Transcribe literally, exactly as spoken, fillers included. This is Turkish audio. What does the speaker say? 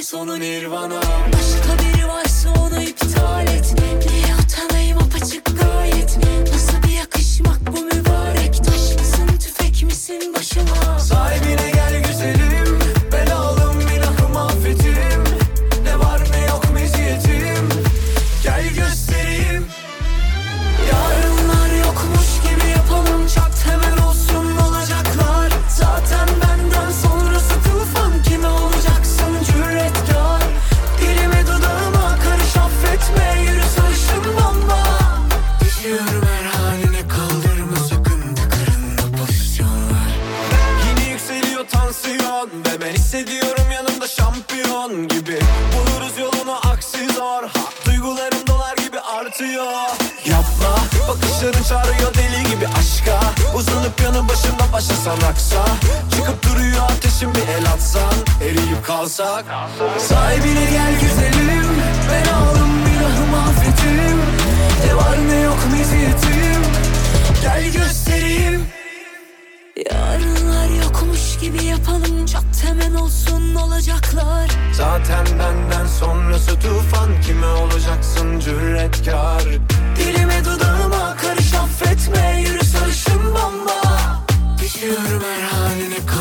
sonu nirvana. Başka biri varsa onu iptal et. Niye utanayım, apaçık gayet. Nasıl bir yakışmak bu mübarek. Taş mısın, tüfek misin başıma? Sahibine gel güzelim, belalım ilahım affetim. Ne var ne yok meziyetim, gel göstereyim. Yarınlar yokmuş gibi yapalım, çat hemen olsun olacaklar. Zaten benden sonrası tufan, kime olacaksın cüretkar? Dilime dudağıma karış, affetme, yürü sarışın bomba. Düşüyorum her haline, kaldırma sakın, tıkırında pozisyonlar. Yine yükseliyor tansiyon ve ben hissediyorum yanımda şampiyon gibi. Buluruz yolunu, aksi zor, ha, duygularım dolar gibi artıyor. Yapma, bakışların çağırıyor deli gibi aşka. Uzanıp yanı başımda başlasan aksa. Çıkıp duruyor ateşim, bir el atsan, eriyip kalsak. Sahibine gel güzelim, ben alım ilahım affetim. Ne var ne yok meziyetim, gel göstereyim. Yarınlar yokmuş gibi yapalım, çat hemen olsun olacaklar. Zaten benden sonrası tufan, kime olacaksın cüretkar? Dilime dudağıma karış, affetme, yürü sarışın bomba. Düşüyorum her haline,